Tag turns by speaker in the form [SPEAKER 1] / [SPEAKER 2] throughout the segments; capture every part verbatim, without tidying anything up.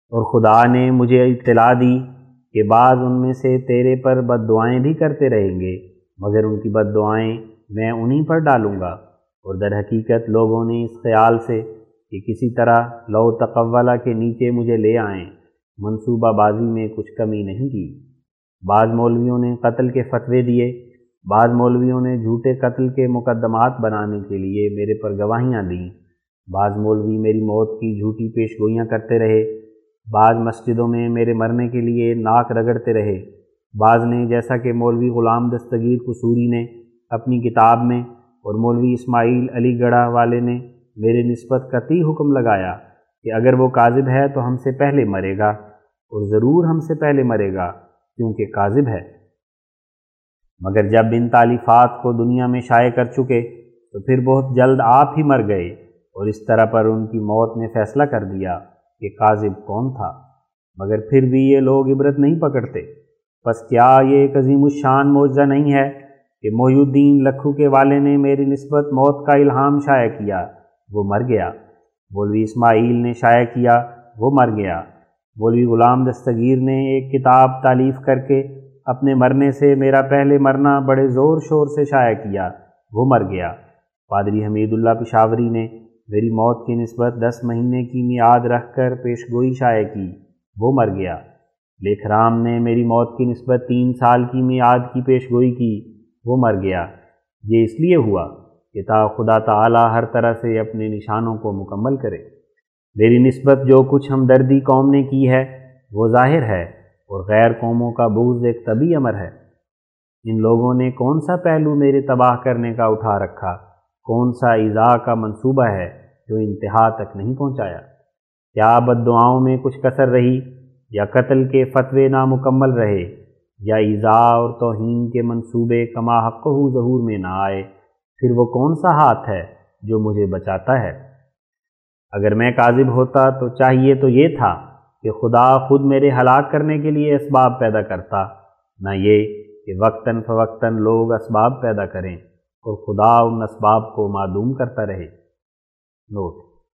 [SPEAKER 1] اور خدا نے مجھے اطلاع دی کہ بعض ان میں سے تیرے پر بد دعائیں بھی کرتے رہیں گے، مگر ان کی بد دعائیں میں انہی پر ڈالوں گا۔ اور در حقیقت لوگوں نے اس خیال سے کہ کسی طرح لو تقولا کے نیچے مجھے لے آئیں منصوبہ بازی میں کچھ کمی نہیں کی۔ بعض مولویوں نے قتل کے فتوے دیے، بعض مولویوں نے جھوٹے قتل کے مقدمات بنانے کے لیے میرے پر گواہیاں دیں، بعض مولوی میری موت کی جھوٹی پیشگوئیاں کرتے رہے، بعض مسجدوں میں میرے مرنے کے لیے ناک رگڑتے رہے، بعض نے جیسا کہ مولوی غلام دستگیر قصوری نے اپنی کتاب میں اور مولوی اسماعیل علی گڑھا والے نے میرے نسبت قطعی حکم لگایا کہ اگر وہ کاذب ہے تو ہم سے پہلے مرے گا، اور ضرور ہم سے پہلے مرے گا کیونکہ کاذب ہے۔ مگر جب ان تالیفات کو دنیا میں شائع کر چکے تو پھر بہت جلد آپ ہی مر گئے، اور اس طرح پر ان کی موت نے فیصلہ کر دیا کہ کاذب کون تھا۔ مگر پھر بھی یہ لوگ عبرت نہیں پکڑتے۔ پس کیا یہ ایک عظیم الشان معجزہ نہیں ہے کہ محی الدین لکھو کے والے نے میری نسبت موت کا الہام شائع کیا، وہ مر گیا۔ مولوی اسماعیل نے شائع کیا، وہ مر گیا۔ مولوی غلام دستگیر نے ایک کتاب تالیف کر کے اپنے مرنے سے میرا پہلے مرنا بڑے زور شور سے شائع کیا، وہ مر گیا۔ پادری حمید اللہ پشاوری نے میری موت کی نسبت دس مہینے کی میعاد رکھ کر پیشگوئی شائع کی، وہ مر گیا۔ لیکھ رام نے میری موت کی نسبت تین سال کی میعاد کی پیشگوئی کی، وہ مر گیا۔ یہ اس لیے ہوا کہ تا خدا تعالی ہر طرح سے اپنے نشانوں کو مکمل کرے۔ میری نسبت جو کچھ ہمدردی قوم نے کی ہے وہ ظاہر ہے، اور غیر قوموں کا بغض ایک طبعی امر ہے۔ ان لوگوں نے کون سا پہلو میرے تباہ کرنے کا اٹھا رکھا، کون سا ایذاء کا منصوبہ ہے جو انتہا تک نہیں پہنچایا؟ کیا بد دعاؤں میں کچھ کسر رہی، یا قتل کے فتوے نامکمل رہے، یا ایذاء اور توہین کے منصوبے کما حقہ ظہور میں نہ آئے؟ پھر وہ کون سا ہاتھ ہے جو مجھے بچاتا ہے؟ اگر میں کاذب ہوتا تو چاہیے تو یہ تھا کہ خدا خود میرے ہلاک کرنے کے لیے اسباب پیدا کرتا، نہ یہ کہ وقتاً فوقتاً لوگ اسباب پیدا کریں اور خدا ان اسباب کو معدوم کرتا رہے۔ نوٹ: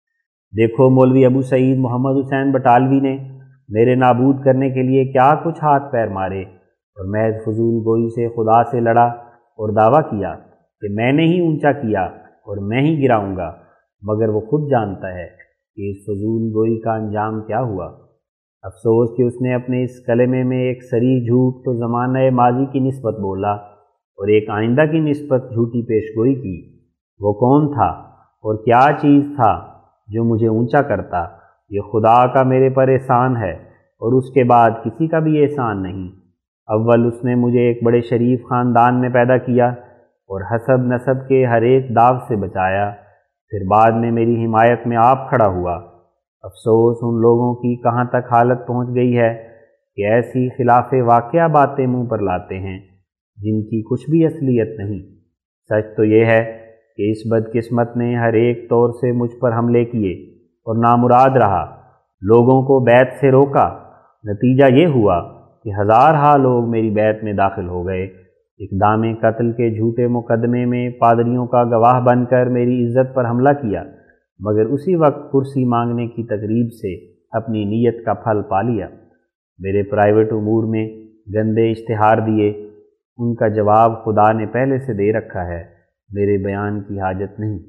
[SPEAKER 1] دیکھو مولوی ابو سعید محمد حسین بٹالوی نے میرے نابود کرنے کے لیے کیا کچھ ہاتھ پیر مارے، اور محض فضول گوئی سے خدا سے لڑا اور دعویٰ کیا کہ میں نے ہی اونچا کیا اور میں ہی گراؤں گا، مگر وہ خود جانتا ہے کہ اس فضول گوئی کا انجام کیا ہوا۔ افسوس کہ اس نے اپنے اس کلمے میں ایک صریح جھوٹ تو زمانہ ماضی کی نسبت بولا اور ایک آئندہ کی نسبت جھوٹی پیشگوئی کی۔ وہ کون تھا اور کیا چیز تھا جو مجھے اونچا کرتا؟ یہ خدا کا میرے پر احسان ہے، اور اس کے بعد کسی کا بھی احسان نہیں۔ اول اس نے مجھے ایک بڑے شریف خاندان میں پیدا کیا اور حسب نسب کے ہر ایک داغ سے بچایا، پھر بعد میں میری حمایت میں آپ کھڑا ہوا۔ افسوس ان لوگوں کی کہاں تک حالت پہنچ گئی ہے کہ ایسی خلاف واقعہ باتیں منہ پر لاتے ہیں جن کی کچھ بھی اصلیت نہیں۔ سچ تو یہ ہے کہ اس بدقسمت نے ہر ایک طور سے مجھ پر حملے کیے اور نامراد رہا، لوگوں کو بیعت سے روکا۔ نتیجہ یہ ہوا کہ ہزارہا لوگ میری بیعت میں داخل ہو گئے، اقدام قتل کے جھوٹے مقدمے میں پادریوں کا گواہ بن کر میری عزت پر حملہ کیا، مگر اسی وقت کرسی مانگنے کی تقریب سے اپنی نیت کا پھل پا لیا۔ میرے پرائیویٹ امور میں گندے اشتہار دیے، ان کا جواب خدا نے پہلے سے دے رکھا ہے، میرے بیان کی حاجت نہیں۔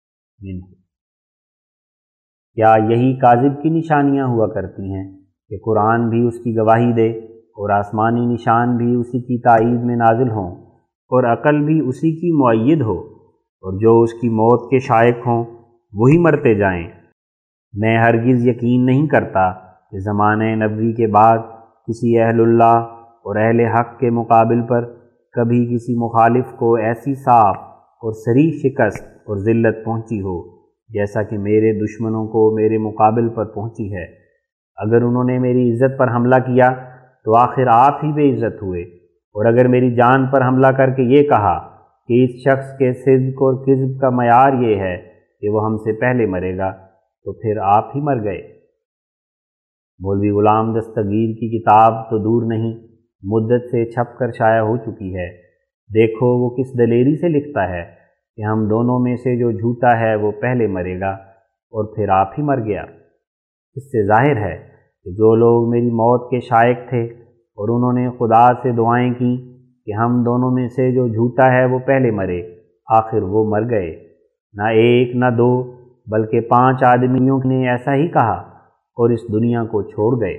[SPEAKER 1] کیا یہی کاذب کی نشانیاں ہوا کرتی ہیں کہ قرآن بھی اس کی گواہی دے اور آسمانی نشان بھی اسی کی تائید میں نازل ہوں اور عقل بھی اسی کی مؤید ہو، اور جو اس کی موت کے شائق ہوں وہی مرتے جائیں؟ میں ہرگز یقین نہیں کرتا کہ زمانہ نبوی کے بعد کسی اہل اللہ اور اہل حق کے مقابل پر کبھی کسی مخالف کو ایسی صاف اور صریح شکست اور ذلت پہنچی ہو جیسا کہ میرے دشمنوں کو میرے مقابل پر پہنچی ہے۔ اگر انہوں نے میری عزت پر حملہ کیا تو آخر آپ ہی بے عزت ہوئے، اور اگر میری جان پر حملہ کر کے یہ کہا کہ اس شخص کے صدق اور کذب کا معیار یہ ہے کہ وہ ہم سے پہلے مرے گا، تو پھر آپ ہی مر گئے۔ مولوی غلام دستگیر کی کتاب تو دور نہیں، مدت سے چھپ کر شائع ہو چکی ہے۔ دیکھو وہ کس دلیری سے لکھتا ہے کہ ہم دونوں میں سے جو جھوٹا ہے وہ پہلے مرے گا، اور پھر آپ ہی مر گیا۔ اس سے ظاہر ہے کہ جو لوگ میری موت کے شائق تھے اور انہوں نے خدا سے دعائیں کیں کہ ہم دونوں میں سے جو جھوٹا ہے وہ پہلے مرے، آخر وہ مر گئے۔ نہ ایک نہ دو بلکہ پانچ آدمیوں نے ایسا ہی کہا اور اس دنیا کو چھوڑ گئے۔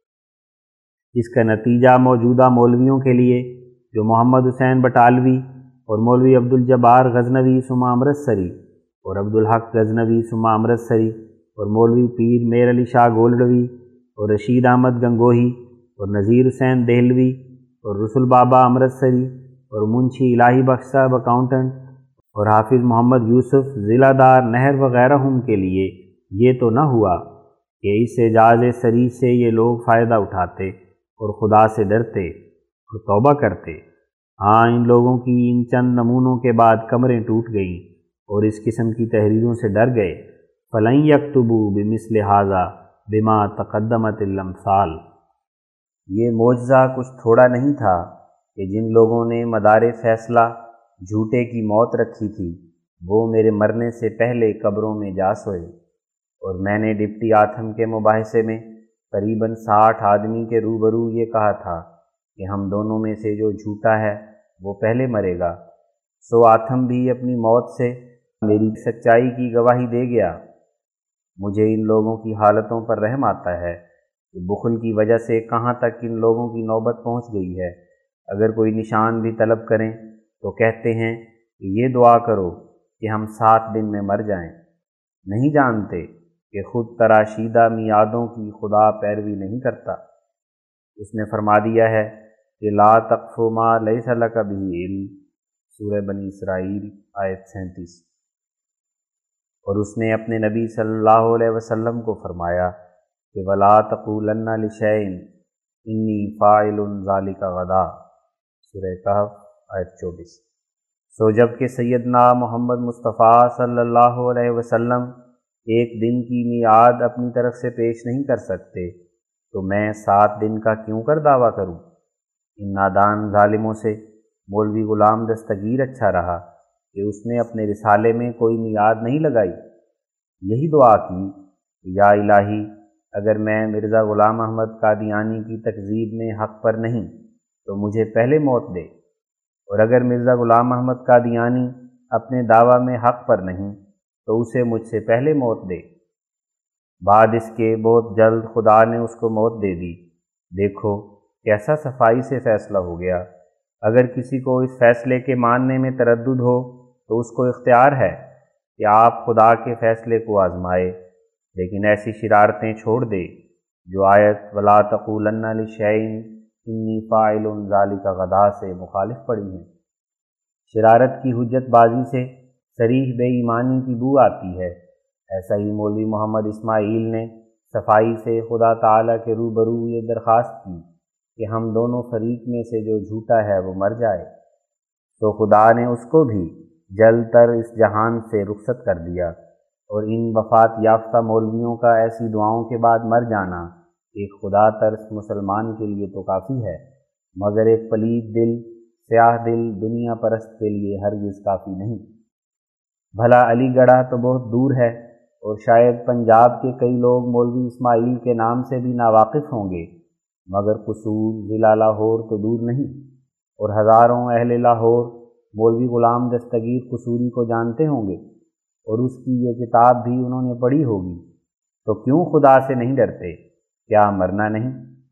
[SPEAKER 1] اس کا نتیجہ موجودہ مولویوں کے لیے جو محمد حسین بٹالوی اور مولوی عبدالجبار غزنوی ثم امرتسری اور عبدالحق غزنوی ثم امرتسری اور مولوی پیر میر علی شاہ گولڈوی اور رشید احمد گنگوہی اور نذیر حسین دہلوی اور رسول بابا امرتسری اور منشی الہی بخش صاحب اکاؤنٹنٹ اور حافظ محمد یوسف ضلع دار نہر وغیرہ ہم کے لیے یہ تو نہ ہوا کہ اس اعجاز سری سے یہ لوگ فائدہ اٹھاتے اور خدا سے ڈرتے اور توبہ کرتے۔ ہاں، ان لوگوں کی ان چند نمونوں کے بعد کمریں ٹوٹ گئیں اور اس قسم کی تحریروں سے ڈر گئے۔ فَلَن يَكْتُبُوا بِمِثْلِ هَذَا بِمَا تَقَدَّمَتِ الْأَمْثَالُ۔ یہ معجزہ کچھ تھوڑا نہیں تھا کہ جن لوگوں نے مدار فیصلہ جھوٹے کی موت رکھی تھی وہ میرے مرنے سے پہلے قبروں میں جا سوئے، اور میں نے ڈپٹی آتھم کے مباحثے میں قریباً ساٹھ آدمی کے روبرو یہ کہا تھا کہ ہم دونوں میں سے جو جھوٹا ہے وہ پہلے مرے گا۔ سو آتھم بھی اپنی موت سے میری سچائی کی گواہی دے گیا۔ مجھے ان لوگوں کی حالتوں پر رحم آتا ہے کہ بخل کی وجہ سے کہاں تک ان لوگوں کی نوبت پہنچ گئی ہے۔ اگر کوئی نشان بھی طلب کریں تو کہتے ہیں کہ یہ دعا کرو کہ ہم سات دن میں مر جائیں۔ نہیں جانتے کہ خود تراشیدہ میعادوں کی خدا پیروی نہیں کرتا۔ اس نے فرما دیا ہے کہ لا تقف ما لیس لک بہ علم، سورہ بنی اسرائیل آیت سینتیس۔ اور اس نے اپنے نبی صلی اللہ علیہ وسلم کو فرمایا کہ ولا تقولن لشیء انی فاعل ذلک غدا، سورہ کہف آیت چوبیس۔ سو جب کہ سیدنا محمد مصطفیٰ صلی اللہ علیہ وسلم ایک دن کی میعاد اپنی طرف سے پیش نہیں کر سکتے تو میں سات دن کا کیوں کر دعویٰ کروں؟ ان نادان ظالموں سے مولوی غلام دستگیر اچھا رہا کہ اس نے اپنے رسالے میں کوئی میعاد نہیں لگائی، یہی دعا کی کہ یا الہی اگر میں مرزا غلام احمد قادیانی کی تکذیب میں حق پر نہیں تو مجھے پہلے موت دے، اور اگر مرزا غلام احمد قادیانی اپنے دعویٰ میں حق پر نہیں تو اسے مجھ سے پہلے موت دے۔ بعد اس کے بہت جلد خدا نے اس کو موت دے دی۔ دیکھو کیسا صفائی سے فیصلہ ہو گیا۔ اگر کسی کو اس فیصلے کے ماننے میں تردد ہو تو اس کو اختیار ہے کہ آپ خدا کے فیصلے کو آزمائے، لیکن ایسی شرارتیں چھوڑ دے جو آیت ولا تقولن لشیء انی فاعل ذلک غدا سے مخالف پڑی ہیں۔ شرارت کی حجت بازی سے صریح بے ایمانی کی بو آتی ہے۔ ایسا ہی مولوی محمد اسماعیل نے صفائی سے خدا تعالیٰ کے روبرو یہ درخواست کی کہ ہم دونوں فریق میں سے جو جھوٹا ہے وہ مر جائے، تو خدا نے اس کو بھی جلد تر اس جہان سے رخصت کر دیا، اور ان وفات یافتہ مولویوں کا ایسی دعاؤں کے بعد مر جانا ایک خدا ترس مسلمان کے لیے تو کافی ہے، مگر ایک پلید دل سیاہ دل دنیا پرست کے لیے ہرگز کافی نہیں۔ بھلا علی گڑھا تو بہت دور ہے، اور شاید پنجاب کے کئی لوگ مولوی اسماعیل کے نام سے بھی ناواقف ہوں گے، مگر قصور ضلع لاہور تو دور نہیں، اور ہزاروں اہل لاہور مولوی غلام دستگیر قصوری کو جانتے ہوں گے، اور اس کی یہ کتاب بھی انہوں نے پڑھی ہوگی۔ تو کیوں خدا سے نہیں ڈرتے؟ کیا مرنا نہیں؟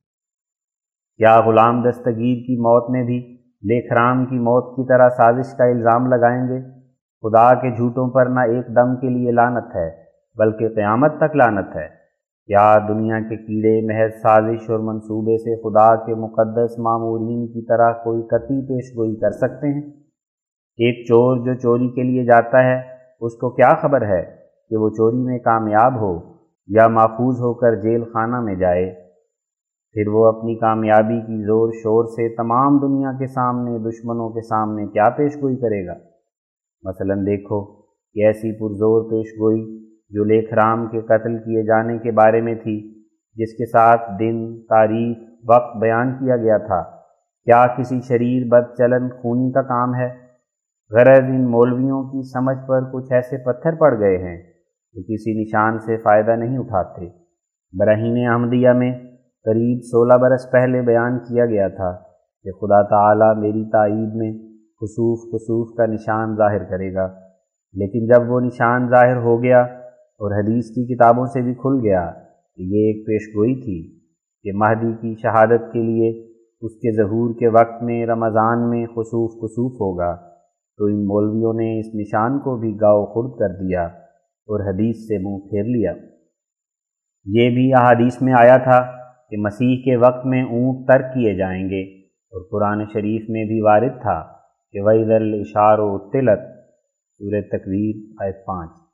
[SPEAKER 1] کیا غلام دستگیر کی موت میں بھی لیکھرام کی موت کی طرح سازش کا الزام لگائیں گے؟ خدا کے جھوٹوں پر نہ ایک دم کے لیے لعنت ہے بلکہ قیامت تک لعنت ہے۔ کیا دنیا کے کیڑے محض سازش اور منصوبے سے خدا کے مقدس مامورین کی طرح کوئی قطعی پیش گوئی کر سکتے ہیں؟ ایک چور جو چوری کے لیے جاتا ہے اس کو کیا خبر ہے کہ وہ چوری میں کامیاب ہو یا ماخوذ ہو کر جیل خانہ میں جائے؟ پھر وہ اپنی کامیابی کی زور شور سے تمام دنیا کے سامنے دشمنوں کے سامنے کیا پیش گوئی کرے گا؟ مثلا دیکھو کہ ایسی پرزور پیش گوئی جو لیکھرام کے قتل کیے جانے کے بارے میں تھی، جس کے ساتھ دن، تاریخ، وقت بیان کیا گیا تھا، کیا کسی شریر بد چلن خونی کا کام ہے؟ غرض ان مولویوں کی سمجھ پر کچھ ایسے پتھر پڑ گئے ہیں کہ کسی نشان سے فائدہ نہیں اٹھاتے۔ براہین احمدیہ میں قریب سولہ برس پہلے بیان کیا گیا تھا کہ خدا تعالیٰ میری تائید میں خسوف خسوف کا نشان ظاہر کرے گا، لیکن جب وہ نشان ظاہر ہو گیا اور حدیث کی کتابوں سے بھی کھل گیا کہ یہ ایک پیشگوئی تھی کہ مہدی کی شہادت کے لیے اس کے ظہور کے وقت میں رمضان میں خسوف خسوف ہوگا، تو ان مولویوں نے اس نشان کو بھی گاؤ خرد کر دیا اور حدیث سے منہ پھیر لیا۔ یہ بھی احادیث میں آیا تھا کہ مسیح کے وقت میں اونٹ ترک کیے جائیں گے، اور قرآن شریف میں بھی وارد تھا کہ وَإِذَا الْعِشَارُ عُطِّلَتْ، سورۃ تکویر آیت پانچ۔